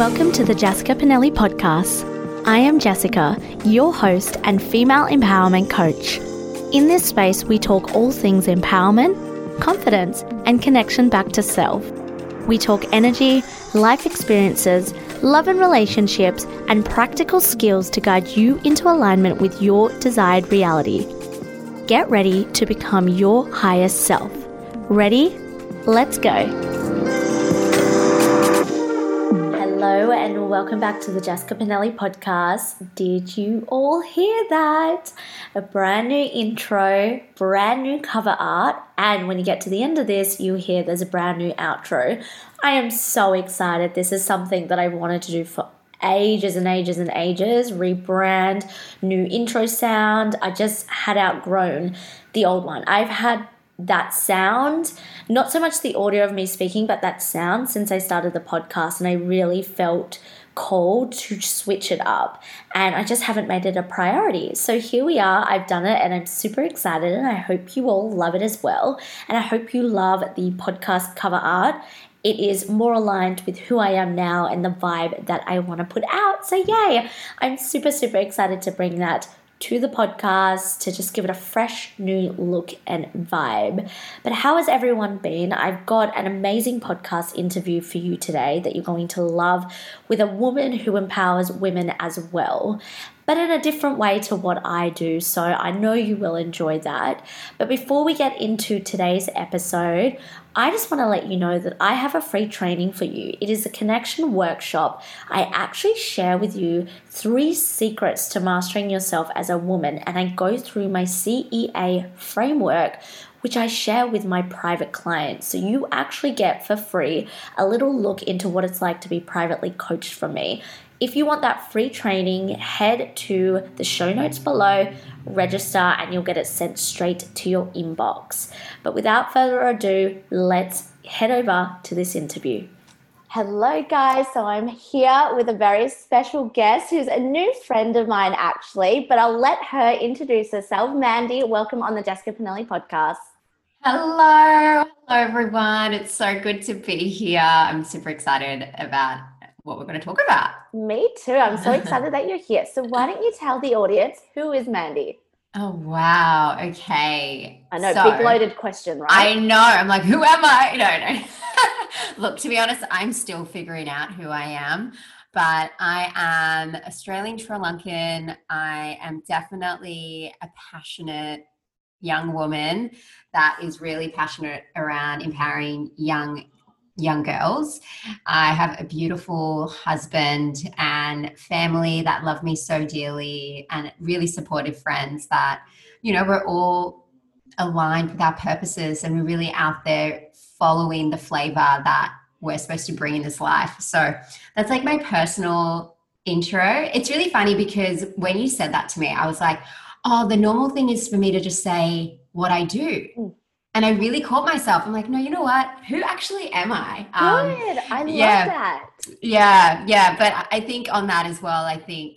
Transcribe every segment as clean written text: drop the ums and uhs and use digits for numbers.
Welcome to the Jessica Pinelli podcast. I am Jessica, your host and female empowerment coach. In this space, we talk all things empowerment, confidence, and connection back to self. We talk energy, life experiences, love and relationships, and practical skills to guide you into alignment with your desired reality. Get ready to become your highest self. Ready? Let's go. Hello and welcome back to the Jessica Pinelli podcast. Did you all hear that? A brand new intro, brand new cover art, and when you get to the end of this, you'll hear there's a brand new outro. I am so excited. This is something that I wanted to do for ages and ages and ages. Rebrand, new intro sound. I just had outgrown the old one. I've had that sound, not so much the audio of me speaking, but that sound since I started the podcast, and I really felt called to switch it up, and I just haven't made it a priority. So here we are, I've done it, and I'm super excited, and I hope you all love it as well, and I hope you love the podcast cover art. It is more aligned with who I am now and the vibe that I want to put out. So yay, I'm super excited to bring that to the podcast, to just give it a fresh new look and vibe. But how has everyone been? I've got an amazing podcast interview for you today that you're going to love, with a woman who empowers women as well, but in a different way to what I do. So I know you will enjoy that. But before we get into today's episode, I just want to let you know that I have a free training for you. It is a connection workshop. I actually share with you 3 secrets to mastering yourself as a woman, and I go through my CEA framework, which I share with my private clients. So you actually get for free a little look into what it's like to be privately coached from me. If you want that free training, head to the show notes below, register, and you'll get it sent straight to your inbox. But without further ado, let's head over to this interview. Hello guys, so I'm here with a very special guest who's a new friend of mine actually, but I'll let her introduce herself. Mandy, welcome on the Jessica Pinelli podcast. Hello everyone. It's so good to be here. I'm super excited about what we're going to talk about. Me too. I'm so excited that you're here. So why don't you tell the audience, who is Mandy? Oh, wow. Okay. I know, big loaded question, right? I know. I'm like, who am I? No. Look, to be honest, I'm still figuring out who I am, but I am Australian Sri Lankan. I am definitely a passionate young woman that is really passionate around empowering young girls. I have a beautiful husband and family that love me so dearly, and really supportive friends that, we're all aligned with our purposes, and we're really out there following the flavor that we're supposed to bring in this life. So that's like my personal intro. It's really funny because when you said that to me, I was like, oh, the normal thing is for me to just say what I do. And I really caught myself. I'm like, no, you know what? Who actually am I? Good. I love that. Yeah. But I think on that as well, I think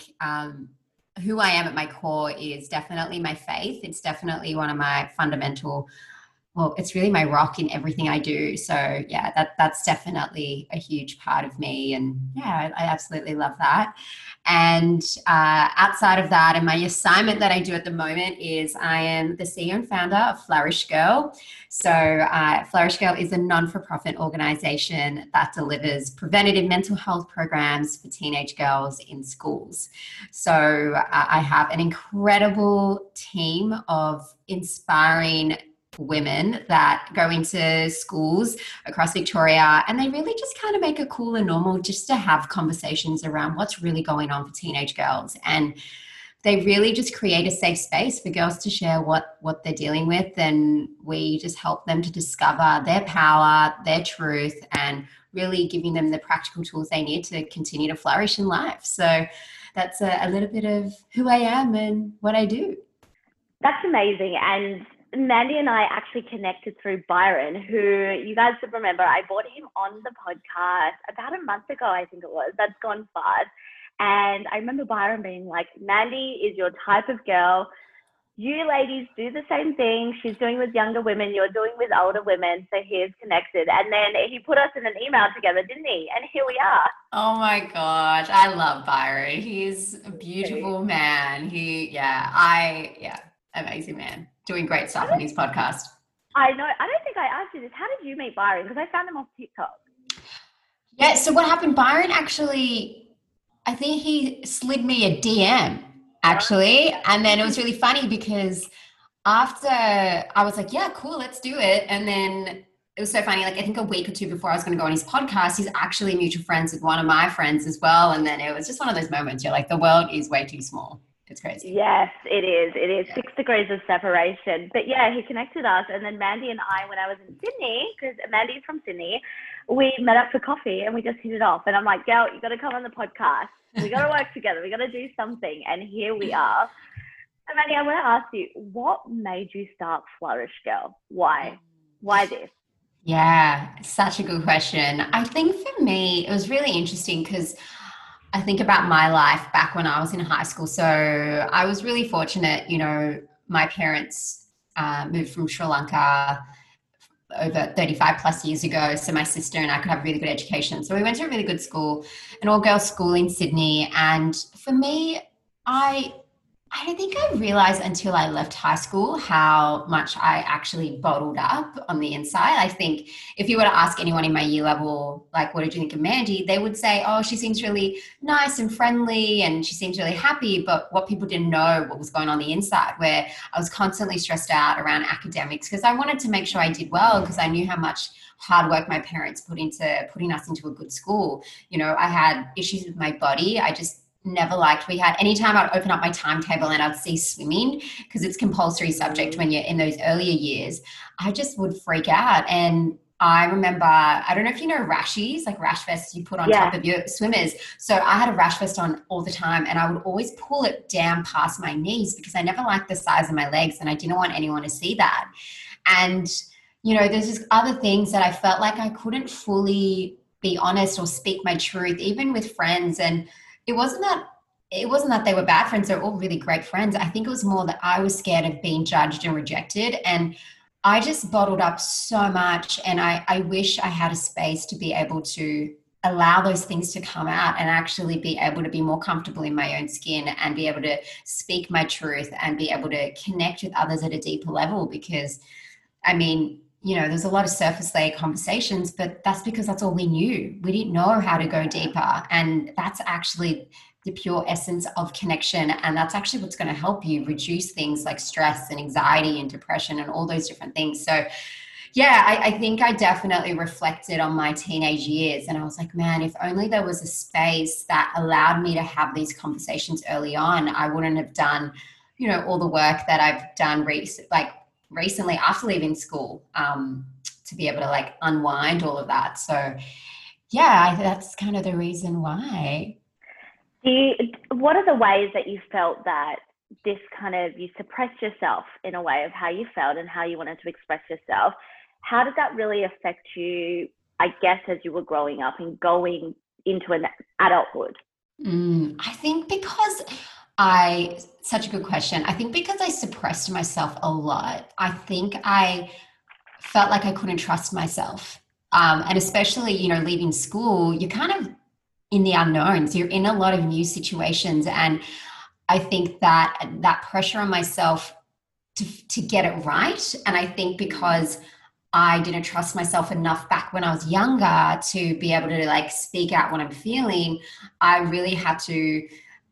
who I am at my core is definitely my faith. It's definitely one of my fundamental, it's really my rock in everything I do. So yeah, that's definitely a huge part of me. And yeah, I absolutely love that. And outside of that, and my assignment that I do at the moment is I am the CEO and founder of Flourish Girl. So Flourish Girl is a non-for-profit organization that delivers preventative mental health programs for teenage girls in schools. So I have an incredible team of inspiring women that go into schools across Victoria, and they really just kind of make it cool and normal just to have conversations around what's really going on for teenage girls. And they really just create a safe space for girls to share what they're dealing with, and we just help them to discover their power, their truth, and really giving them the practical tools they need to continue to flourish in life. So that's a little bit of who I am and what I do. That's amazing. And Mandy and I actually connected through Byron, who you guys should remember. I brought him on the podcast about a month ago, I think it was. That's gone fast. And I remember Byron being like, Mandy is your type of girl. you ladies do the same thing. She's doing with younger women, you're doing with older women. So here's connected. And then he put us in an email together, didn't he? And here we are. Oh my gosh, I love Byron. He's a beautiful man. Amazing man. Doing great stuff on his podcast. I know. I don't think I asked you this. How did you meet Byron? Because I found him off TikTok. Yeah, so what happened, Byron actually, I think he slid me a DM actually. And then it was really funny because after I was like, yeah, cool, let's do it. And then it was so funny. Like, I think a week or two before I was going to go on his podcast, he's actually mutual friends with one of my friends as well. And then it was just one of those moments. You're like, the world is way too small. It's crazy. Yes, it is. It is 6 degrees of separation. But yeah, he connected us. And then Mandy and I, when I was in Sydney, because Mandy's from Sydney, we met up for coffee and we just hit it off. And I'm like, girl, you got to come on the podcast. We got to work together. We got to do something. And here we are. And Mandy, I want to ask you, what made you start Flourish Girl? Why? Why this? Yeah, such a good question. I think for me, it was really interesting because I think about my life back when I was in high school. So I was really fortunate, you know, my parents moved from Sri Lanka over 35 plus years ago. So my sister and I could have really good education. So we went to a really good school, an all-girls school in Sydney. And for me, I don't think I realized until I left high school how much I actually bottled up on the inside. I think if you were to ask anyone in my year level, like, what did you think of Mandy? They would say, oh, she seems really nice and friendly and she seems really happy. But what people didn't know what was going on the inside, where I was constantly stressed out around academics because I wanted to make sure I did well because I knew how much hard work my parents put into putting us into a good school. You know, I had issues with my body. I just never liked. We had anytime I'd open up my timetable and I'd see swimming because it's compulsory subject when you're in those earlier years, I just would freak out. And I remember, I don't know if you know rashies, like rash vests you put on top of your swimmers. So I had a rash vest on all the time and I would always pull it down past my knees because I never liked the size of my legs and I didn't want anyone to see that. And, you know, there's just other things that I felt like I couldn't fully be honest or speak my truth, even with friends. And it wasn't that they were bad friends. They're all really great friends. I think it was more that I was scared of being judged and rejected. And I just bottled up so much. And I wish I had a space to be able to allow those things to come out and actually be able to be more comfortable in my own skin and be able to speak my truth and be able to connect with others at a deeper level. Because, I mean, you know, there's a lot of surface layer conversations, but that's because that's all we knew. We didn't know how to go deeper. And that's actually the pure essence of connection. And that's actually what's going to help you reduce things like stress and anxiety and depression and all those different things. So yeah, I think I definitely reflected on my teenage years and I was like, man, if only there was a space that allowed me to have these conversations early on, I wouldn't have done, you know, all the work that I've done recently after leaving school to be able to like unwind all of that. So yeah, that's kind of the reason why. What are the ways that you felt that this kind of, you suppressed yourself in a way of how you felt and how you wanted to express yourself? How did that really affect you, I guess, as you were growing up and going into an adulthood? I think such a good question. I think because I suppressed myself a lot, I think I felt like I couldn't trust myself. And especially, you know, leaving school, you're kind of in the unknowns. You're in a lot of new situations. And I think that pressure on myself to get it right. And I think because I didn't trust myself enough back when I was younger to be able to like speak out what I'm feeling, I really had to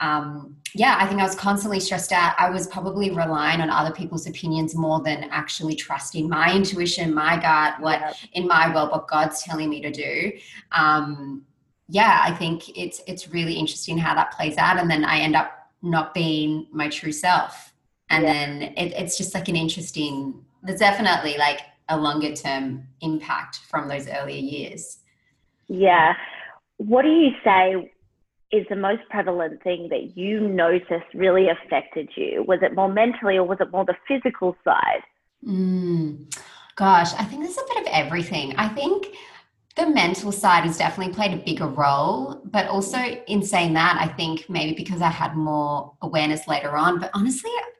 I think I was constantly stressed out. I was probably relying on other people's opinions more than actually trusting my intuition, my gut, what in my world, what God's telling me to do. I think it's really interesting how that plays out. And then I end up not being my true self. And then it's just like there's definitely like a longer term impact from those earlier years. Yeah. What do you say is the most prevalent thing that you noticed really affected you? Was it more mentally or was it more the physical side? Gosh, I think there's a bit of everything. I think the mental side has definitely played a bigger role, but also in saying that, I think maybe because I had more awareness later on, but honestly,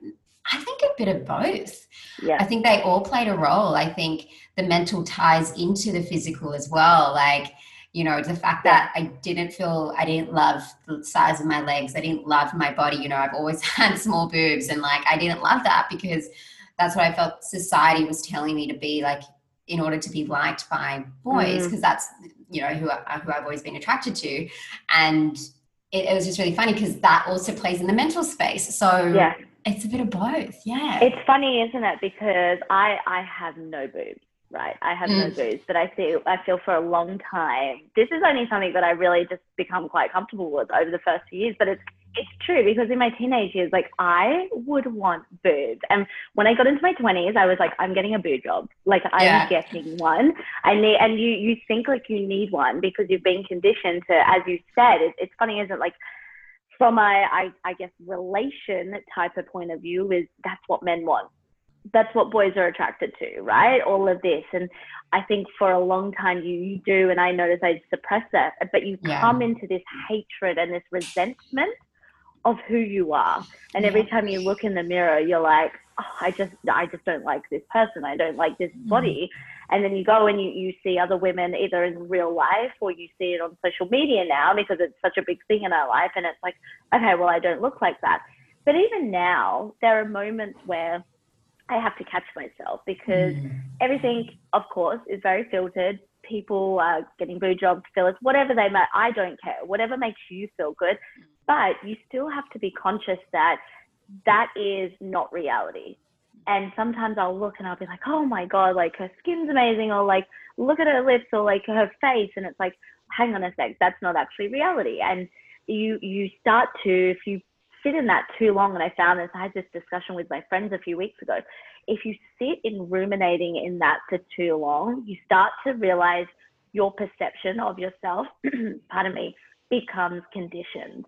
I think a bit of both. Yeah. I think they all played a role. I think the mental ties into the physical as well. Like, you know, the fact that I didn't love the size of my legs. I didn't love my body. You know, I've always had small boobs, and like, I didn't love that because that's what I felt society was telling me to be like in order to be liked by boys, because that's, you know, who I've always been attracted to. And it was just really funny because that also plays in the mental space. So it's a bit of both. Yeah. It's funny, isn't it? Because I have no boobs, right? I have no boobs, but I feel for a long time, this is only something that I really just become quite comfortable with over the first few years, but it's true, because in my teenage years, like, I would want boobs. And when I got into my 20s, I was like, I'm getting a boob job. Like, I'm getting one. And you think like you need one because you've been conditioned to, as you said, it's funny, isn't it? Like, from I guess relation type of point of view, is that's what men want. That's what boys are attracted to, right? All of this. And I think for a long time you do, and I noticed I suppressed that, but you come into this hatred and this resentment of who you are. And every time you look in the mirror, you're like, oh, I just don't like this person. I don't like this body. And then you go and you see other women either in real life, or you see it on social media now because it's such a big thing in our life. And it's like, okay, well, I don't look like that. But even now, there are moments where I have to catch myself, because everything, of course, is very filtered. People are getting boob jobs, fillers, whatever they might. I don't care. Whatever makes you feel good. But you still have to be conscious that that is not reality. And sometimes I'll look and I'll be like, oh my God, like, her skin's amazing, or like, look at her lips, or like her face. And it's like, hang on a sec, that's not actually reality. And you start to, if you sit in that too long, and I found this, I had this discussion with my friends a few weeks ago. If you sit in ruminating in that for too long, you start to realize your perception of yourself, pardon me, becomes conditioned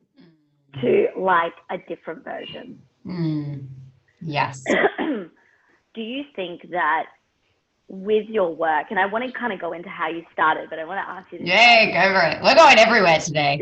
to like a different version. Yes. Do you think that with your work, and I want to kind of go into how you started, but I want to ask you this. Yeah, go for it. We're going everywhere today.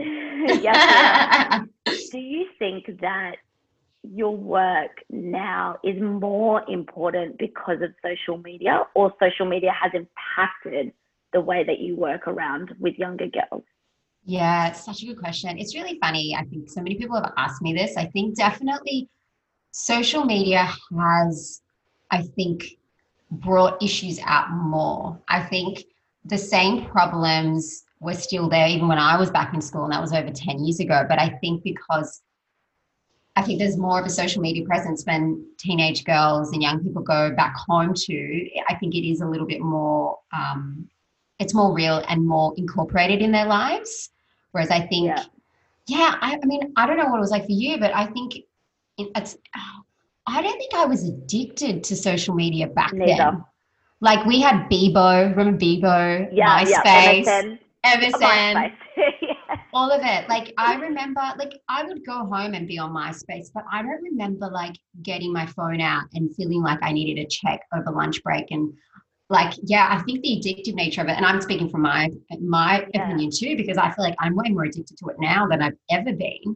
Yes, do you think that your work now is more important because of social media, or social media has impacted the way that you work around with younger girls? Yeah, it's such a good question. It's really funny. I think so many people have asked me this. I think definitely social media has, I think, brought issues out more. I think the same problems were still there even when I was back in school, and that was over 10 years ago. But I think because I think there's more of a social media presence when teenage girls and young people go back home to, I think it is a little bit more, it's more real and more incorporated in their lives. Whereas I think, I mean, I don't know what it was like for you, but I think I don't think I was addicted to social media back then. Like, we had Bebo, remember Bebo? MySpace, MSN. All of it. Like, I remember, like, I would go home and be on MySpace, but I don't remember like getting my phone out and feeling like I needed to check over lunch break. And like, I think the addictive nature of it, and I'm speaking from my opinion too, because I feel like I'm way more addicted to it now than I've ever been.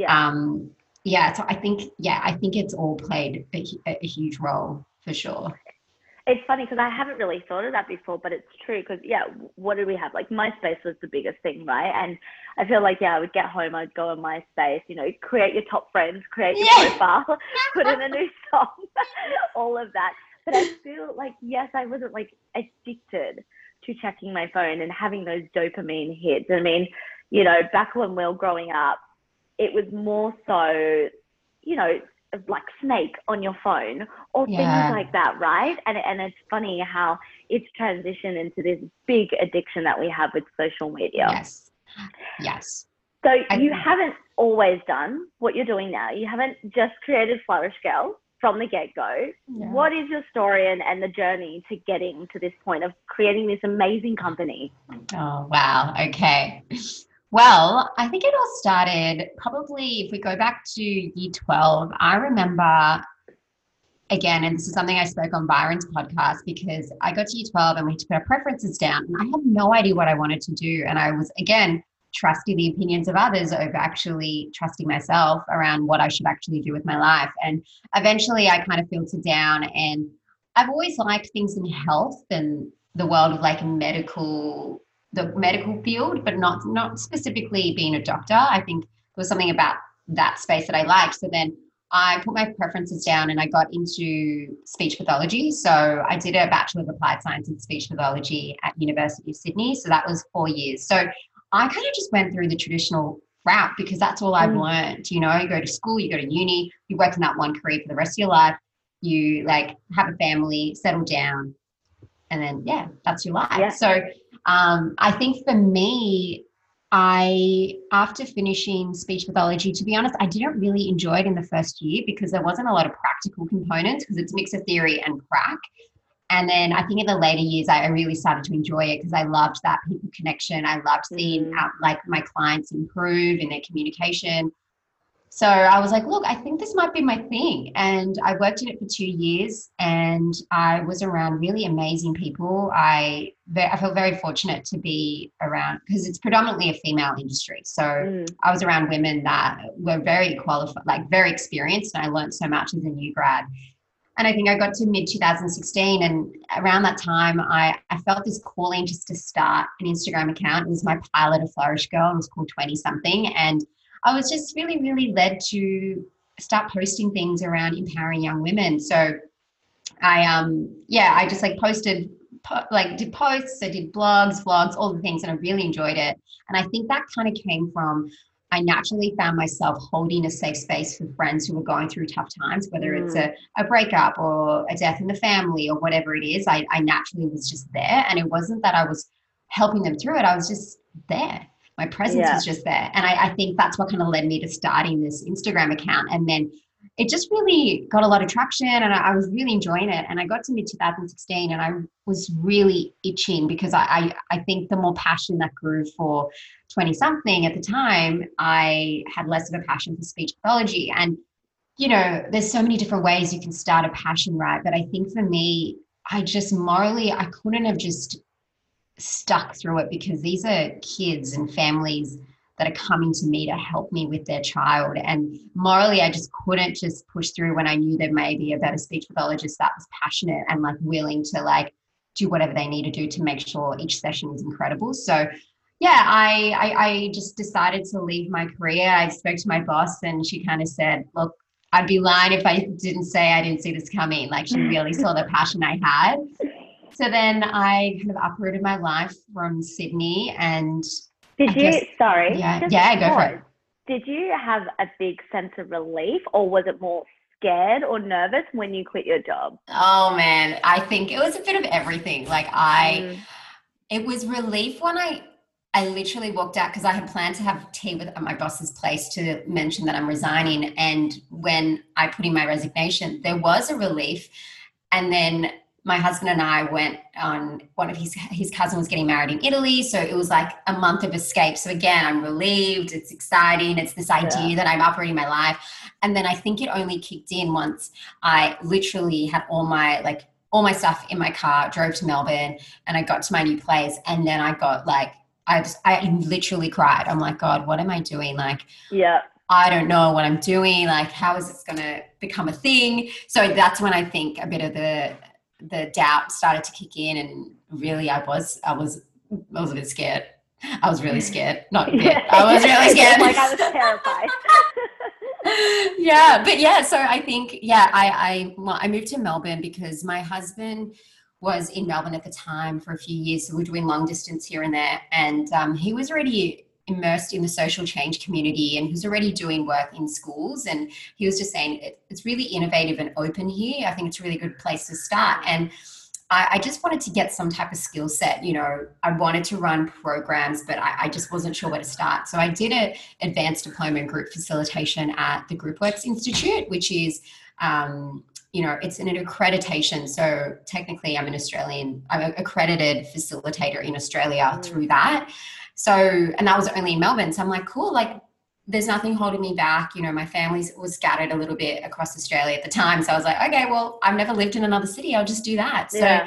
So I think it's all played a huge role for sure. It's funny because I haven't really thought of that before, but it's true because, what did we have? Like, MySpace was the biggest thing, right? And I feel like, I would get home, I'd go on MySpace, you know, create your top friends, create your profile, put in a new song, all of that. But I feel like, yes, I wasn't like addicted to checking my phone and having those dopamine hits. I mean, you know, back when we were growing up, it was more so, you know, like Snake on your phone or things like that, right? And it's funny how it's transitioned into this big addiction that we have with social media. Yes. So you haven't always done what you're doing now. You haven't just created Flourish Girl from the get-go. What is your story and the journey to getting to this point of creating this amazing company? Oh, wow. Okay. Well, I think it all started probably, if we go back to year 12, I remember, again, and this is something I spoke on Byron's podcast, because I got to year 12 and we had to put our preferences down and I had no idea what I wanted to do. And I was, again, trusting the opinions of others over actually trusting myself around what I should actually do with my life. And eventually I kind of filtered down, and I've always liked things in health and the world of like the medical field, but not specifically being a doctor. I think there was something about that space that I liked. So then I put my preferences down and I got into speech pathology. So I did a Bachelor of Applied Science in Speech Pathology at University of Sydney. So that was 4 years. So I kind of just went through the traditional route because that's all I've learned. You know, you go to school, you go to uni, you work in that one career for the rest of your life. You like have a family, settle down, and then, yeah, that's your life. Yeah. So I think for me, after finishing speech pathology, to be honest, I didn't really enjoy it in the first year because there wasn't a lot of practical components because it's a mix of theory and prac. And then I think in the later years, I really started to enjoy it because I loved that people connection. I loved seeing like my clients improve in their communication. So I was like, look, I think this might be my thing. And I worked in it for 2 years and I was around really amazing people. I felt very fortunate to be around because it's predominantly a female industry. So I was around women that were very qualified, like very experienced. And I learned so much as a new grad. And I think I got to mid 2016 and around that time, I felt this calling just to start an Instagram account. It was my pilot of Flourish Girl. It was called 20 something. And I was just really, really led to start posting things around empowering young women. So I just like did posts, I did blogs, vlogs, all the things, and I really enjoyed it. And I think that kind of came from, I naturally found myself holding a safe space for friends who were going through tough times, whether it's a breakup or a death in the family or whatever it is. I naturally was just there. And it wasn't that I was helping them through it. I was just there. My presence was just there. And I think that's what kind of led me to starting this Instagram account. And then it just really got a lot of traction and I was really enjoying it. And I got to mid 2016 and I was really itching because I think the more passion that grew for 20 something at the time, I had less of a passion for speech pathology. And, you know, there's so many different ways you can start a passion, right? But I think for me, I just morally, I couldn't have just stuck through it because these are kids and families that are coming to me to help me with their child. And morally, I just couldn't just push through when I knew there may be a better speech pathologist that was passionate and like willing to like do whatever they need to do to make sure each session is incredible. So yeah, I just decided to leave my career. I spoke to my boss and she kind of said, look, I'd be lying if I didn't say I didn't see this coming. Like she really saw the passion I had. So then I kind of uprooted my life from Sydney and go for it. Did you have a big sense of relief or was it more scared or nervous when you quit your job? Oh man, I think it was a bit of everything. Like it was relief when I literally walked out because I had planned to have tea at my boss's place to mention that I'm resigning. And when I put in my resignation, there was a relief. And then my husband and I went on one of his cousin was getting married in Italy. So it was like a month of escape. So again, I'm relieved. It's exciting. It's this idea that I'm operating my life. And then I think it only kicked in once I literally had all my stuff in my car, drove to Melbourne and I got to my new place. And then I got like, I literally cried. I'm like, God, what am I doing? Like, I don't know what I'm doing. Like, how is this going to become a thing? So that's when I think a bit of the doubt started to kick in, and really I was a bit scared. I was really scared. Not a bit. I was really scared. Like I was terrified. So I think, I moved to Melbourne because my husband was in Melbourne at the time for a few years. So we were doing long distance here and there. And he was already immersed in the social change community and he was already doing work in schools. And he was just saying it's really innovative and open here. I think it's a really good place to start. And I just wanted to get some type of skill set. You know, I wanted to run programs, but I just wasn't sure where to start. So I did an advanced diploma in group facilitation at the GroupWorks Institute, which is, it's an accreditation. So technically I'm an accredited facilitator in Australia through that. So, and that was only in Melbourne. So I'm like, cool, like there's nothing holding me back. You know, my family was scattered a little bit across Australia at the time. So I was like, okay, well, I've never lived in another city. I'll just do that. So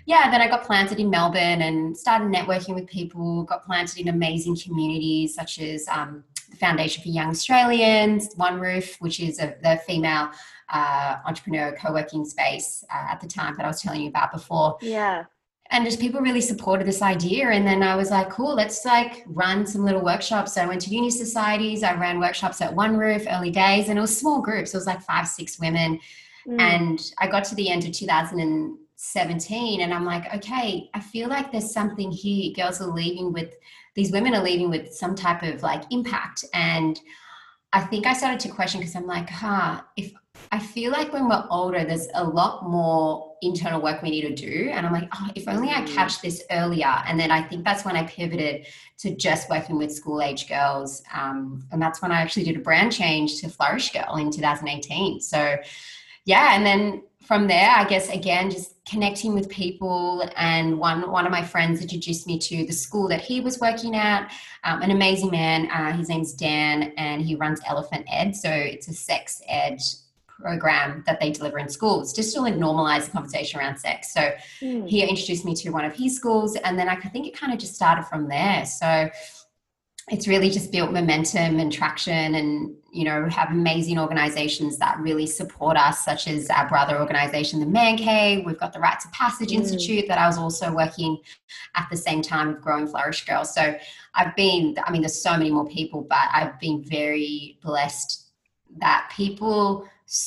yeah, then I got planted in Melbourne and started networking with people, got planted in amazing communities such as the Foundation for Young Australians, One Roof, which is the female entrepreneur co-working space at the time that I was telling you about before. Yeah. And just people really supported this idea. And then I was like, cool, let's like run some little workshops. So I went to uni societies. I ran workshops at One Roof early days, and it was small groups. It was like 5-6 women. And I got to the end of 2017 and I'm like, okay, I feel like there's something here. These women are leaving with some type of like impact. And I think I started to question because I'm like, if I feel like when we're older, there's a lot more internal work we need to do. And I'm like, if only I catch this earlier. And then I think that's when I pivoted to just working with school age girls. And that's when I actually did a brand change to Flourish Girl in 2018. So yeah, and then from there, I guess, again, just connecting with people. And one of my friends introduced me to the school that he was working at, an amazing man. His name's Dan, and he runs Elephant Ed. So it's a sex ed program that they deliver in schools just to like normalize the conversation around sex. So he introduced me to one of his schools, and then I think it kind of just started from there. So it's really just built momentum and traction, and, you know, have amazing organizations that really support us, such as our brother organization, the Man Cave. We've got the Rites of Passage Institute that I was also working at the same time of growing Flourish Girl. So there's so many more people, but I've been very blessed that people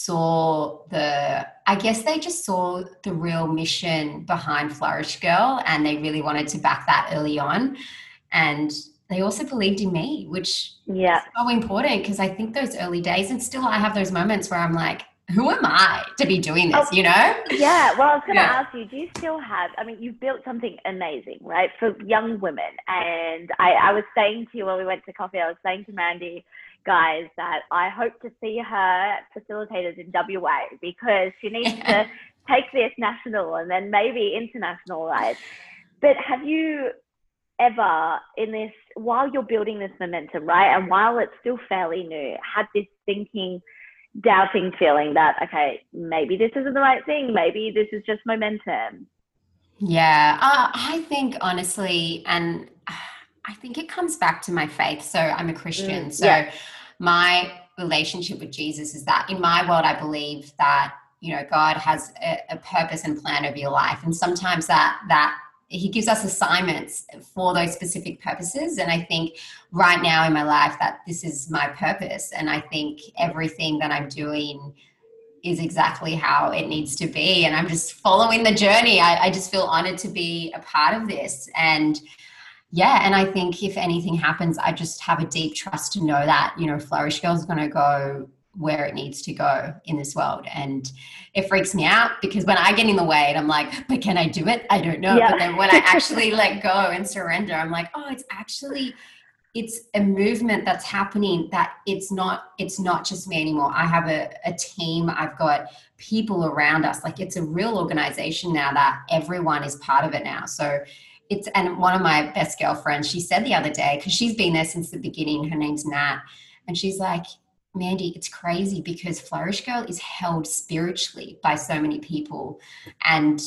they just saw the real mission behind Flourish Girl, and they really wanted to back that early on. And they also believed in me, which is so important, because I think those early days, and still I have those moments where I'm like, who am I to be doing this, you know? Yeah, well, I was going to ask you, do you still have, you've built something amazing, right, for young women. And I was saying to you when we went to coffee, I was saying to Mandy, guys, that I hope to see her facilitators in WA, because she needs to take this national and then maybe international, right? But have you ever while you're building this momentum, right, and while it's still fairly new, had this doubting feeling that, okay, maybe this isn't the right thing, maybe this is just momentum? Yeah, I think honestly, and I think it comes back to my faith. So I'm a Christian. So my relationship with Jesus is that in my world, I believe that, you know, God has a purpose and plan over your life. And sometimes that he gives us assignments for those specific purposes. And I think right now in my life that this is my purpose. And I think everything that I'm doing is exactly how it needs to be. And I'm just following the journey. I just feel honored to be a part of this. And and I think if anything happens, I just have a deep trust to know that, you know, Flourish Girl is going to go where it needs to go in this world. And it freaks me out because when I get in the way and I'm like, but can I do it? I don't know. But then when I actually let go and surrender, I'm like, it's a movement that's happening, that it's not just me anymore. I have a team. I've got people around us. Like, it's a real organization now that everyone is part of it now. So and one of my best girlfriends, she said the other day, because she's been there since the beginning, her name's Nat, and she's like, Mandy, it's crazy because Flourish Girl is held spiritually by so many people, and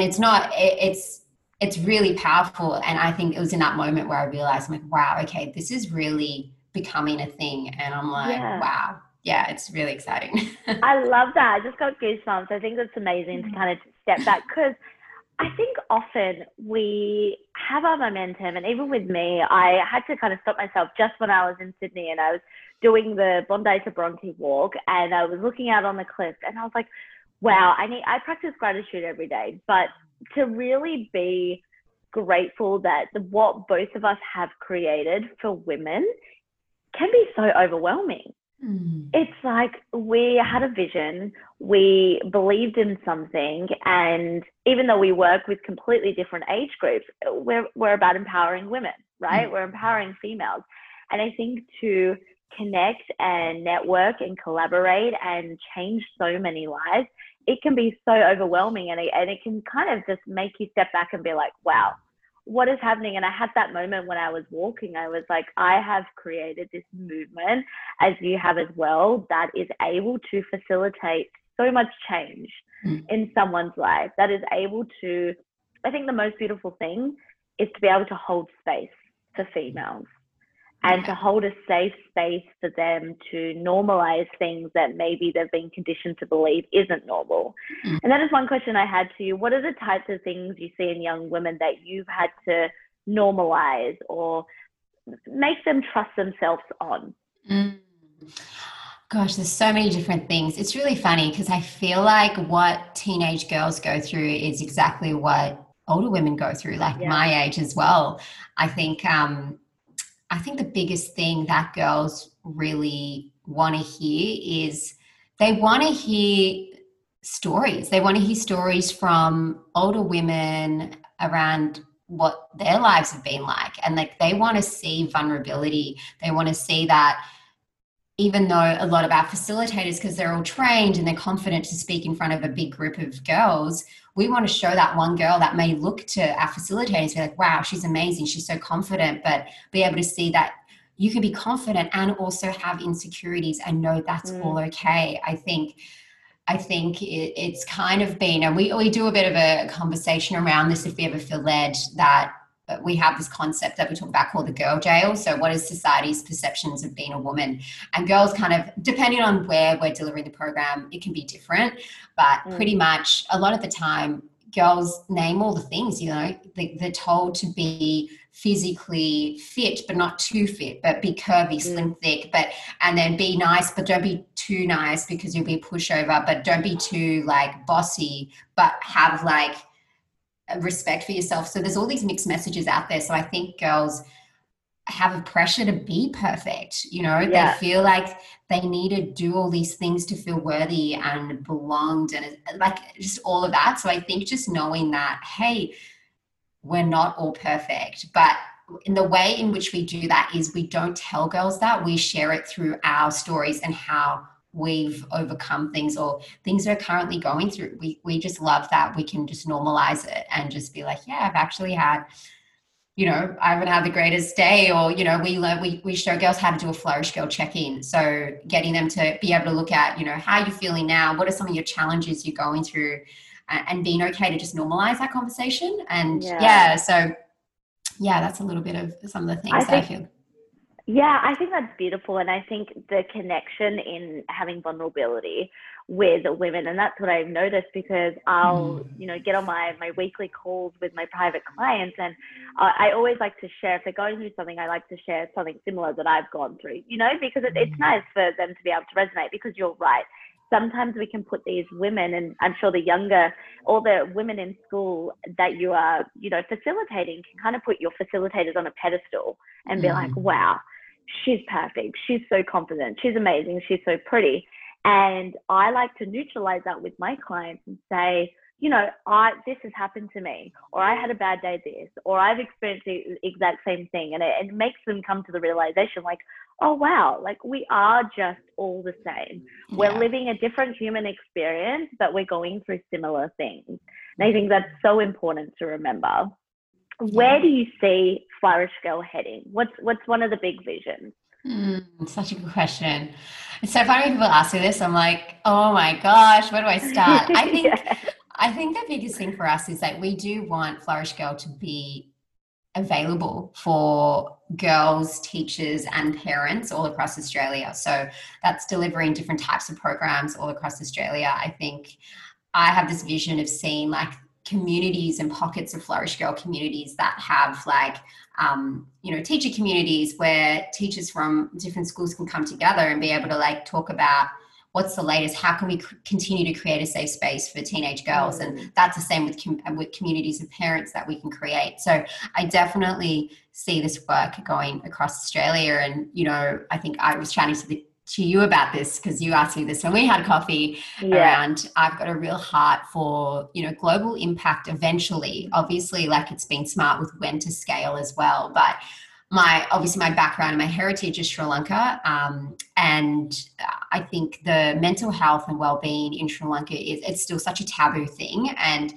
it's really powerful. And I think it was in that moment where I realized, I'm like, wow, okay, this is really becoming a thing. And I'm like, wow, yeah, it's really exciting. I love that. I just got goosebumps. I think it's amazing to kind of step back, because I think often we have our momentum, and even with me, I had to kind of stop myself just when I was in Sydney and I was doing the Bondi to Bronte walk, and I was looking out on the cliff, and I was like, wow, I practice gratitude every day, but to really be grateful that what both of us have created for women can be so overwhelming. It's like we had a vision, we believed in something, and even though we work with completely different age groups, we're about empowering women, right? We're empowering females. And I think to connect and network and collaborate and change so many lives, it can be so overwhelming, and it can kind of just make you step back and be like, wow, what is happening? And I had that moment when I was walking. I was like, I have created this movement, as you have as well, that is able to facilitate so much change in someone's life, that is able to I think the most beautiful thing is to be able to hold space for females and to hold a safe space for them to normalize things that maybe they've been conditioned to believe isn't normal. And that is one question I had to you. What are the types of things you see in young women that you've had to normalize or make them trust themselves on? Gosh, there's so many different things. It's really funny because I feel like what teenage girls go through is exactly what older women go through, like my age as well. I think the biggest thing that girls really want to hear is they want to hear stories. They want to hear stories from older women around what their lives have been like. And like they want to see vulnerability. They want to see that even though a lot of our facilitators, because they're all trained and they're confident to speak in front of a big group of girls, we want to show that one girl that may look to our facilitators and be like, wow, she's amazing, she's so confident, but be able to see that you can be confident and also have insecurities and know that's all okay. I think it's kind of been, and we do a bit of a conversation around this if we ever feel led, that we have this concept that we talk about called the girl jail. So what is society's perceptions of being a woman? And girls kind of, depending on where we're delivering the program, it can be different. But pretty much a lot of the time, girls name all the things, you know, they're told to be physically fit, but not too fit, but be curvy, slim, thick, and then be nice, but don't be too nice because you'll be a pushover, but don't be too like bossy, but have like respect for yourself. So there's all these mixed messages out there. So I think girls have a pressure to be perfect, you know, they feel like they need to do all these things to feel worthy and belonged and like just all of that. So I think just knowing that, hey, we're not all perfect, but in the way in which we do that is we don't tell girls that, we share it through our stories and how we've overcome things or things they're currently going through. We just love that we can just normalize it and just be like, yeah, I've actually had, you know, I haven't had the greatest day, or, you know, we show girls how to do a Flourish Girl check-in. So getting them to be able to look at, you know, how you're feeling now, what are some of your challenges you're going through, and being okay to just normalize that conversation. And so that's a little bit of some of the things I feel. Yeah, I think that's beautiful. And I think the connection in having vulnerability with women, and that's what I've noticed, because I'll, you know, get on my weekly calls with my private clients, and I always like to share, if they're going through something, I like to share something similar that I've gone through, you know, because it's nice for them to be able to resonate, because you're right. Sometimes we can put these women, and I'm sure the younger, all the women in school that you are, you know, facilitating, can kind of put your facilitators on a pedestal and be like, wow, she's perfect, she's so confident, she's amazing, she's so pretty. And I like to neutralize that with my clients and say, you know, this has happened to me, or I had a bad day this, or I've experienced the exact same thing. And it makes them come to the realization like, oh, wow, like we are just all the same. We're living a different human experience, but we're going through similar things. And I think that's so important to remember. Where do you see Flourish Girl heading? What's one of the big visions? Such a good question. It's so funny when people ask me this. I'm like, oh my gosh, where do I start? I think the biggest thing for us is that we do want Flourish Girl to be available for girls, teachers, and parents all across Australia. So that's delivering different types of programs all across Australia. I think I have this vision of seeing like communities and pockets of Flourish Girl communities that have like, you know, teacher communities where teachers from different schools can come together and be able to like talk about what's the latest, how can we continue to create a safe space for teenage girls. And that's the same with communities of parents that we can create. So I definitely see this work going across Australia. And, you know, I think I was chatting to you about this because you asked me this when we had coffee around, I've got a real heart for, you know, global impact eventually. Obviously, like it's being smart with when to scale as well. But my background and my heritage is Sri Lanka. And I think the mental health and well-being in Sri Lanka it's still such a taboo thing. And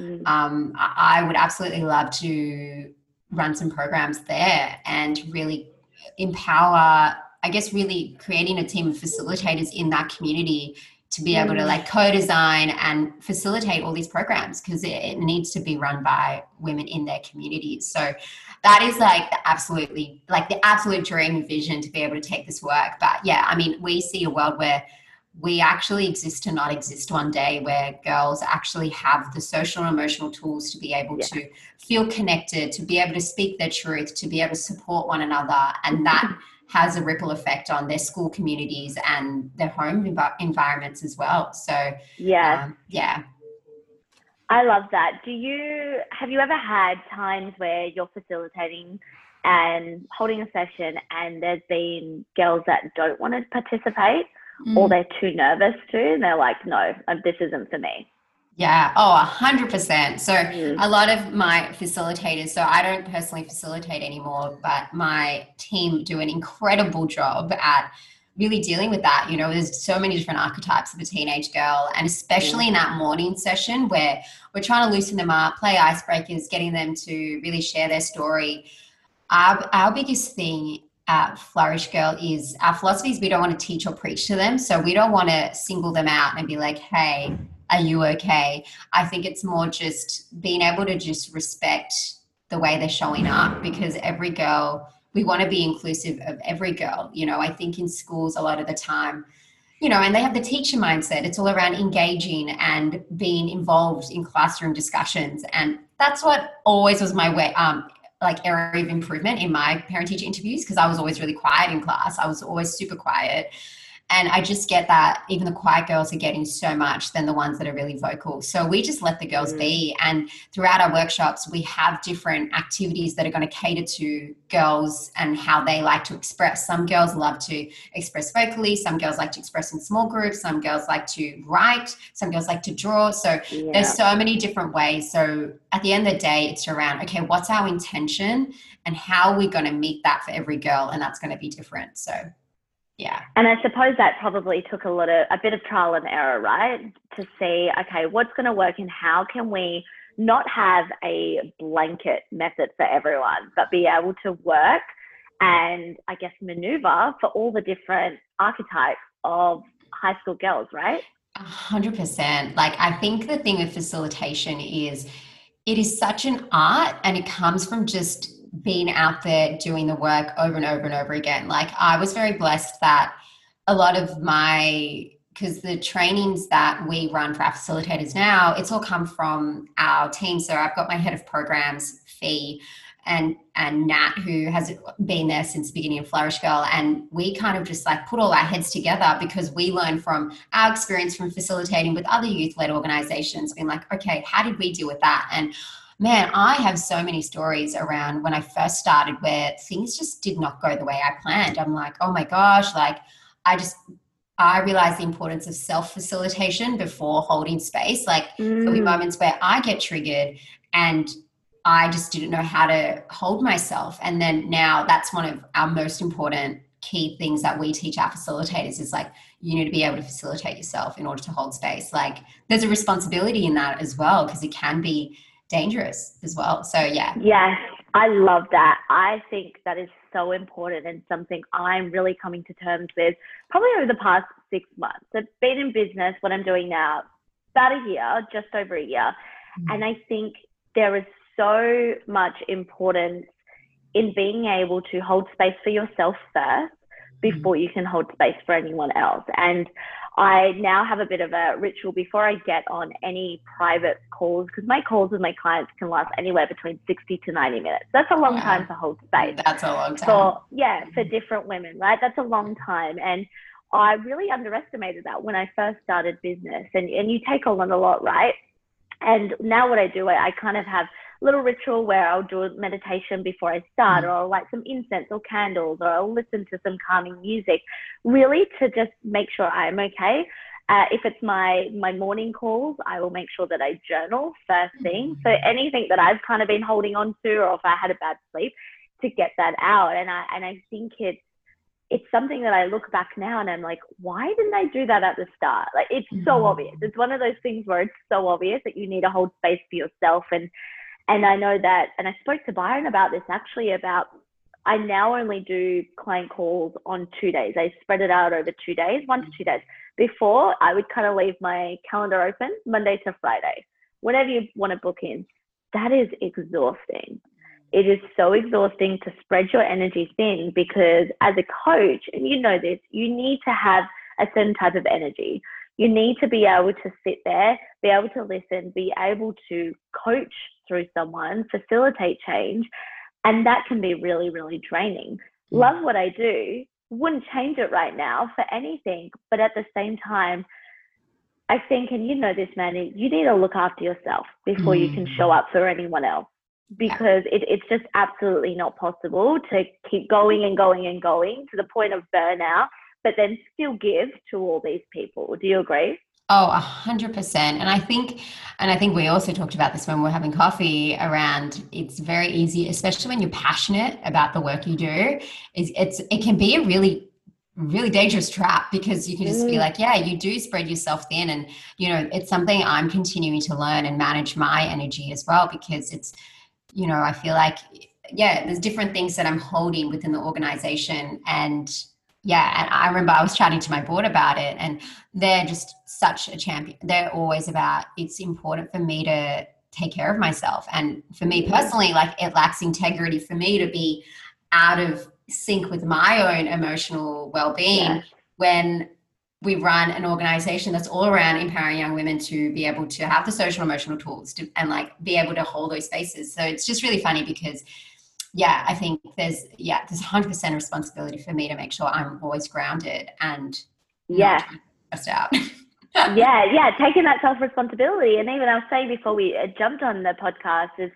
I would absolutely love to run some programs there and really empower, I guess, really creating a team of facilitators in that community to be able to like co-design and facilitate all these programs, because it needs to be run by women in their communities. So that is like the absolute dream vision, to be able to take this work. But yeah, I mean, we see a world where we actually exist to not exist one day, where girls actually have the social and emotional tools to be able to feel connected, to be able to speak their truth, to be able to support one another. And that has a ripple effect on their school communities and their home environments as well. So yeah. I love that. Have you ever had times where you're facilitating and holding a session and there's been girls that don't want to participate or they're too nervous to, and they're like, no, this isn't for me? Yeah. Oh, 100%. So a lot of my facilitators, so I don't personally facilitate anymore, but my team do an incredible job at really dealing with that. You know, there's so many different archetypes of a teenage girl, and especially in that morning session where we're trying to loosen them up, play icebreakers, getting them to really share their story. Our biggest thing at Flourish Girl is our philosophy is we don't want to teach or preach to them. So we don't want to single them out and be like, hey, are you okay? I think it's more just being able to just respect the way they're showing up, because every girl, we want to be inclusive of every girl. You know, I think in schools a lot of the time, you know, and they have the teacher mindset. It's all around engaging and being involved in classroom discussions. And that's what always was my way, like area of improvement in my parent-teacher interviews, because I was always really quiet in class. I was always super quiet. And I just get that even the quiet girls are getting so much than the ones that are really vocal. So we just let the girls be. And throughout our workshops, we have different activities that are going to cater to girls and how they like to express. Some girls love to express vocally. Some girls like to express in small groups. Some girls like to write. Some girls like to draw. So there's so many different ways. So at the end of the day, it's around, okay, what's our intention and how are we going to meet that for every girl? And that's going to be different. So yeah. And I suppose that probably took a bit of trial and error, right? To see, okay, what's going to work and how can we not have a blanket method for everyone, but be able to work and I guess maneuver for all the different archetypes of high school girls, right? 100%. Like, I think the thing with facilitation is it is such an art, and it comes from just being out there doing the work over and over and over again. Like, I was very blessed that a lot of because the trainings that we run for our facilitators now, it's all come from our team. So I've got my head of programs, Fee, and Nat, who has been there since the beginning of Flourish Girl. And we kind of just like put all our heads together because we learned from our experience from facilitating with other youth-led organizations, being like, okay, how did we deal with that? And man, I have so many stories around when I first started where things just did not go the way I planned. I'm like, oh my gosh, like I realized the importance of self-facilitation before holding space. Like there'll be moments where I get triggered and I just didn't know how to hold myself. And then now that's one of our most important key things that we teach our facilitators is like, you need to be able to facilitate yourself in order to hold space. Like there's a responsibility in that as well, because it can be dangerous as well. So yeah. Yes, I love that. I think that is so important and something I'm really coming to terms with probably over the past 6 months. I've been in business, what I'm doing now, about a year, just over a year. And I think there is so much importance in being able to hold space for yourself first before you can hold space for anyone else. And I now have a bit of a ritual before I get on any private calls, because my calls with my clients can last anywhere between 60 to 90 minutes. That's a long time to hold space. That's a long time. For different women, right? That's a long time. And I really underestimated that when I first started business. And you take on a lot, right? And now what I do, I kind of have a little ritual where I'll do a meditation before I start, or I'll light some incense or candles, or I'll listen to some calming music, really to just make sure I'm okay. If it's my morning calls, I will make sure that I journal first thing. So anything that I've kind of been holding on to, or if I had a bad sleep, to get that out. And I think it's something that I look back now and I'm like, why didn't I do that at the start? Like, it's so obvious. It's one of those things where it's so obvious that you need to hold space for yourself. And I know that, and I spoke to Byron about this actually, about I now only do client calls on 2 days. I spread it out over 2 days, 1 to 2 days. Before, I would kind of leave my calendar open Monday to Friday, whenever you want to book in. That is exhausting. It is so exhausting to spread your energy thin, because as a coach, and you know this, you need to have a certain type of energy. You need to be able to sit there, be able to listen, be able to coach through someone, facilitate change. And that can be really, really draining. Love what I do. Wouldn't change it right now for anything. But at the same time, I think, and you know this, Mandy, you need to look after yourself before you can show up for anyone else, because it's just absolutely not possible to keep going and going and going to the point of burnout, but then still give to all these people. Do you agree? Oh, 100%. And I think we also talked about this when we were having coffee, around it's very easy, especially when you're passionate about the work you do, it can be a really, really dangerous trap, because you can just be like, yeah, you do spread yourself thin. And, you know, it's something I'm continuing to learn and manage my energy as well, because it's, you know, I feel like, yeah, there's different things that I'm holding within the organization. And yeah, and I remember I was chatting to my board about it, and they're just such a champion. They're always about, it's important for me to take care of myself. And for me personally, like, it lacks integrity for me to be out of sync with my own emotional well-being when we run an organization that's all around empowering young women to be able to have the social emotional tools to, and like be able to hold those spaces. So it's just really funny, because I think there's 100% responsibility for me to make sure I'm always grounded and not stressed out. Taking that self-responsibility. And even I was saying before we jumped on the podcast is,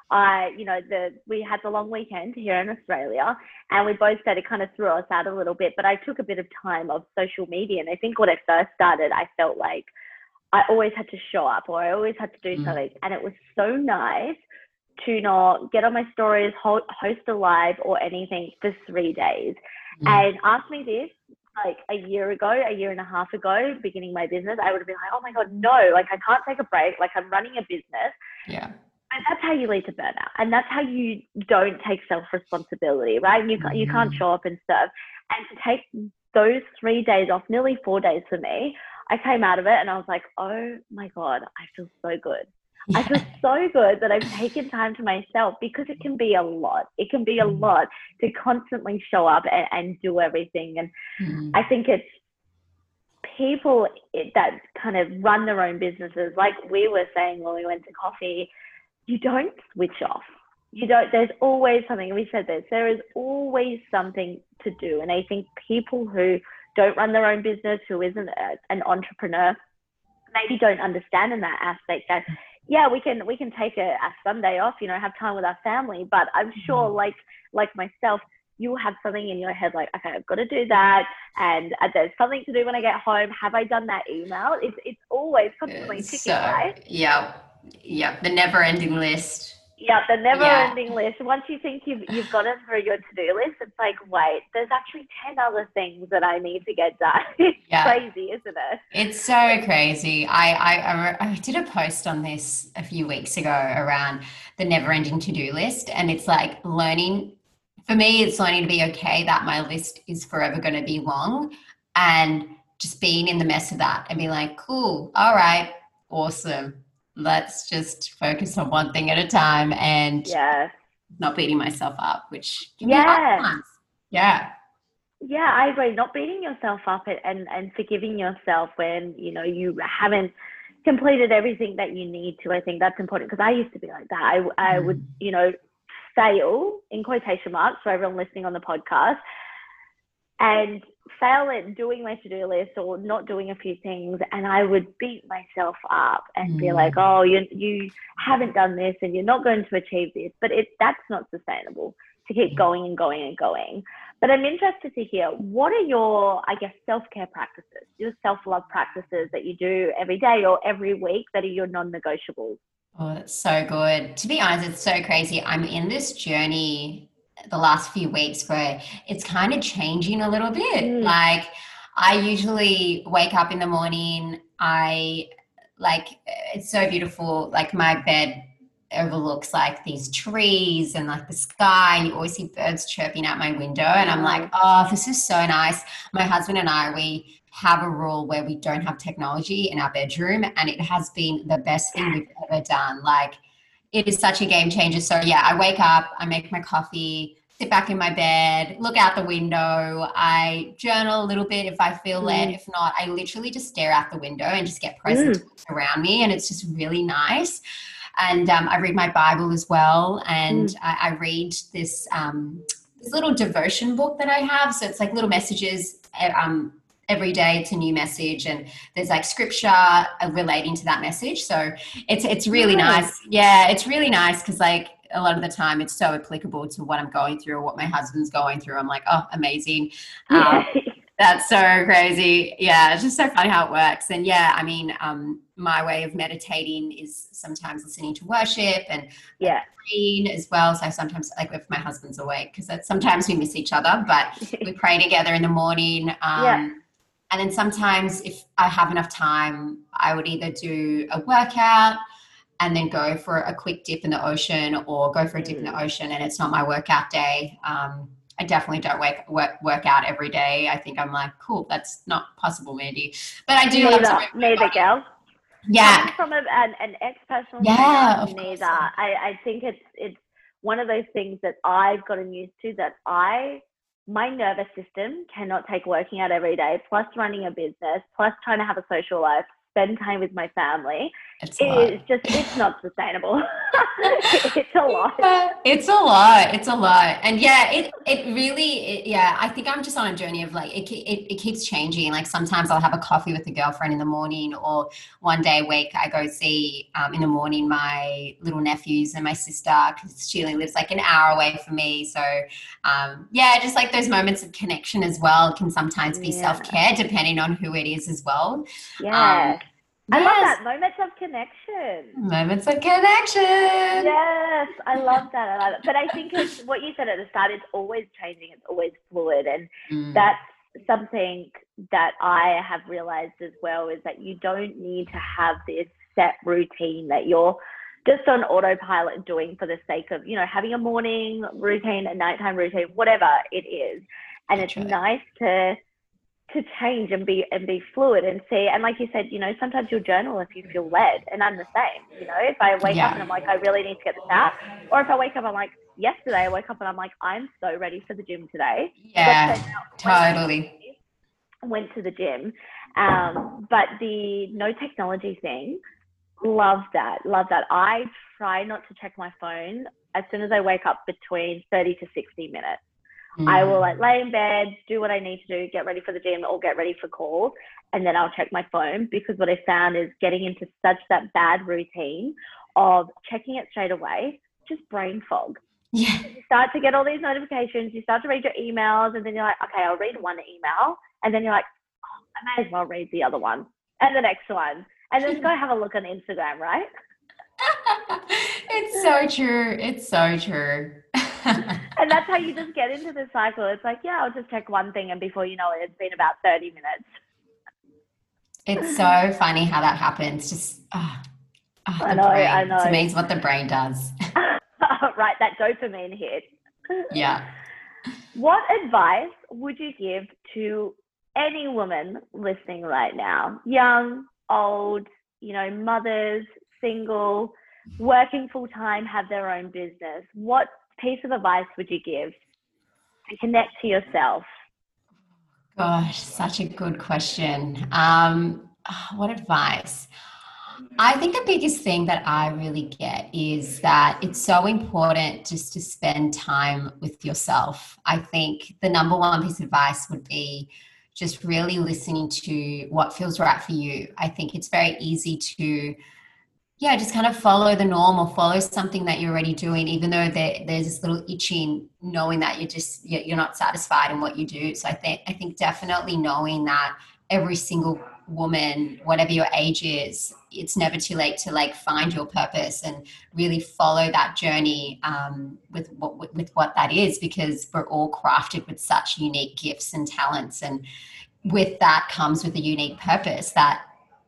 we had the long weekend here in Australia, and we both said it kind of threw us out a little bit, but I took a bit of time off social media. And I think when I first started, I felt like I always had to show up, or I always had to do something. And it was so nice to not get on my stories, host a live or anything for 3 days. And ask me this like a year and a half ago, beginning my business, I would have been like, oh my God, no, like I can't take a break. Like, I'm running a business. Yeah. And that's how you lead to burnout. And that's how you don't take self-responsibility, right? You can't show up and serve. And to take those 3 days off, nearly 4 days for me, I came out of it and I was like, oh my God, I feel so good. I feel so good that I've taken time to myself, because it can be a lot. It can be a lot to constantly show up and do everything. And I think it's people that kind of run their own businesses, like we were saying when we went to coffee, you don't switch off. There's always something. We said this, there is always something to do. And I think people who don't run their own business, who isn't an entrepreneur, maybe don't understand in that aspect that, yeah, we can take a Sunday off, have time with our family. But I'm sure, like myself, you'll have something in your head like, okay, I've got to do that, and there's something to do when I get home. Have I done that email? It's always constantly ticking, right? Yeah, the never-ending list. Yeah, the never-ending list. Once you think you've gotten through your to-do list, it's like, wait, there's actually 10 other things that I need to get done. It's crazy, isn't it? It's so crazy. I did a post on this a few weeks ago around the never-ending to-do list, and it's like learning. For me, it's learning to be okay that my list is forever going to be long, and just being in the mess of that and being like, cool, all right, awesome. Let's just focus on one thing at a time and not beating myself up, which can be hard times. Yeah, I agree. Not beating yourself up and forgiving yourself when, you haven't completed everything that you need to. I think that's important, because I used to be like that. I would, fail, in quotation marks, for everyone listening on the podcast, and fail at doing my to-do list or not doing a few things, and I would beat myself up and be like, oh, you haven't done this and you're not going to achieve this. But that's not sustainable to keep going and going and going. But I'm interested to hear, what are your, I guess, self-care practices, your self-love practices that you do every day or every week that are your non-negotiables? Oh, that's so good. To be honest, it's so crazy. I'm in this journey the last few weeks where it's kind of changing a little bit. Like, I usually wake up in the morning, it's so beautiful. Like, my bed overlooks like these trees and like the sky, and you always see birds chirping out my window, and I'm like, oh, this is so nice. My husband and I, we have a rule where we don't have technology in our bedroom, and it has been the best thing we've ever done. Like, it is such a game changer. So yeah, I wake up, I make my coffee, sit back in my bed, look out the window. I journal a little bit if I feel led. If not, I literally just stare out the window and just get present to what's around me. And it's just really nice. And I read my Bible as well. And I read this little devotion book that I have. So it's like little messages. Every day it's a new message, and there's like scripture relating to that message. So it's really nice. Yeah, it's really nice because like a lot of the time it's so applicable to what I'm going through or what my husband's going through. I'm like, oh, amazing. That's so crazy. Yeah, it's just so funny how it works. And yeah, I mean, my way of meditating is sometimes listening to worship and praying as well. So I sometimes, like if my husband's awake, because sometimes we miss each other, but we pray together in the morning. And then sometimes if I have enough time, I would either do a workout and then go for a quick dip in the ocean, or go for a dip in the ocean and it's not my workout day. I definitely don't work out every day. I think I'm like, cool, that's not possible, Mandy. But I do love to neither, girl. Yeah. Coming from an ex-personal trainer, neither. I think it's one of those things that I've gotten used to, that my nervous system cannot take working out every day, plus running a business, plus trying to have a social life, spend time with my family. It's not sustainable. It's a lot. It's a lot. And yeah, it really, I think I'm just on a journey of like, it keeps changing. Like sometimes I'll have a coffee with a girlfriend in the morning, or one day a week I go see in the morning my little nephews and my sister, because she only lives like an hour away from me. So just like those moments of connection as well can sometimes be self-care, depending on who it is as well. I love that. Moments of connection. Moments of connection. Yes, I love that. But I think it's what you said at the start, it's always changing. It's always fluid. And that's something that I have realized as well, is that you don't need to have this set routine that you're just on autopilot doing for the sake of, having a morning routine, a nighttime routine, whatever it is. And it's nice to change and be fluid and see. And like you said, sometimes you'll journal if you feel led. And I'm the same. If I wake up and I'm like, I really need to get this out. Or if I wake up, I'm like, yesterday I woke up and I'm like, I'm so ready for the gym today. Yeah, totally. Went to the gym. But the no technology thing, love that. I try not to check my phone as soon as I wake up between 30 to 60 minutes. I will lay in bed, do what I need to do, get ready for the gym or get ready for calls, and then I'll check my phone, because what I found is getting into such that bad routine of checking it straight away, just brain fog. Yeah. You start to get all these notifications, you start to read your emails, and then you're like, okay, I'll read one email, and then you're like, oh, I may as well read the other one and the next one, and then go have a look on Instagram, right? It's so true. It's so true. And that's how you just get into the cycle. It's like, I'll just check one thing, and before you know it, it's been about 30 minutes. It's so funny how that happens. Just, I know. It's amazing what the brain does. Right, that dopamine hit. Yeah. What advice would you give to any woman listening right now? Young, old, mothers, single, working full-time, have their own business. What piece of advice would you give to connect to yourself? Gosh, such a good question. What advice? I think the biggest thing that I really get is that it's so important just to spend time with yourself. I think the number one piece of advice would be just really listening to what feels right for you. I think it's very easy to just kind of follow the norm or follow something that you're already doing, even though there's this little itching, knowing that you're not satisfied in what you do. So I think definitely knowing that every single woman, whatever your age is, it's never too late to like find your purpose and really follow that journey with what that is, because we're all crafted with such unique gifts and talents, and with that comes with a unique purpose that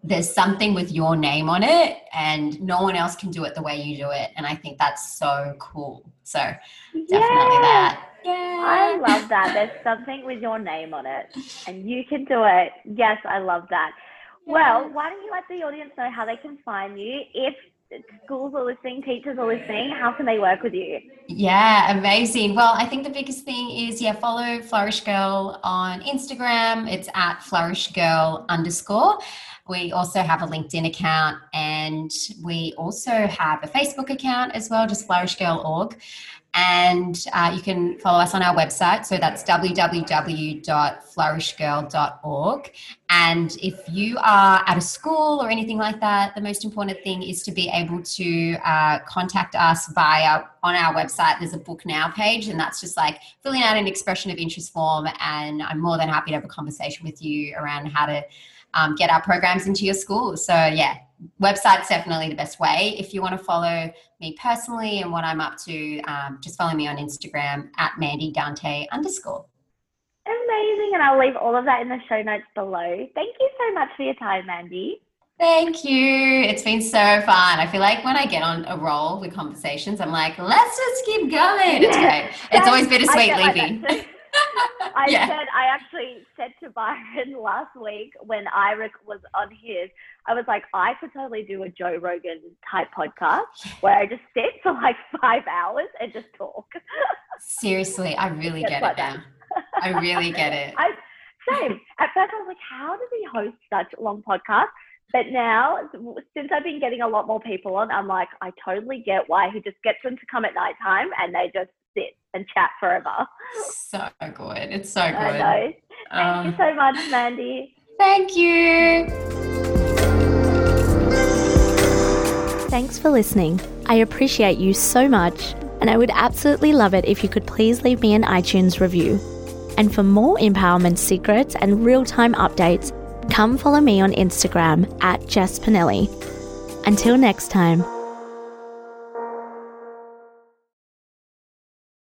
there's something with your name on it and no one else can do it the way you do it. And I think that's so cool. So definitely that. Yeah. I love that. There's something with your name on it and you can do it. Yes, I love that. Yeah. Well, why don't you let the audience know how they can find you? If schools are listening, teachers are listening, how can they work with you? Yeah, amazing. Well, I think the biggest thing is, follow Flourish Girl on Instagram. It's at flourishgirl_. We also have a LinkedIn account and we also have a Facebook account as well, just flourishgirl.org. And you can follow us on our website. So that's www.flourishgirl.org. And if you are at a school or anything like that, the most important thing is to be able to contact us on our website. There's a Book Now page, and that's just like filling out an expression of interest form. And I'm more than happy to have a conversation with you around how to get our programs into your school. So yeah, website's definitely the best way. If you want to follow me personally and what I'm up to, just follow me on Instagram at MandyDante_. Amazing. And I'll leave all of that in the show notes below. Thank you so much for your time, Mandy. Thank you. It's been so fun. I feel like when I get on a roll with conversations, I'm like, let's just keep going. It's great. It's always bittersweet leaving. I actually said to Byron last week when I was on his, I was like, I could totally do a Joe Rogan type podcast where I just sit for like 5 hours and just talk. Seriously, I really get it now. I really get it. Same. At first I was like, how does he host such long podcasts? But now, since I've been getting a lot more people on, I'm like, I totally get why he just gets them to come at nighttime and they just sit and chat forever. So good. It's so good. I know. Thank you so much, Mandy. Thank you. Thanks for listening. I appreciate you so much, and I would absolutely love it if you could please leave me an iTunes review. And for more empowerment secrets and real-time updates, come follow me on Instagram at Jess Pinelli. Until next time.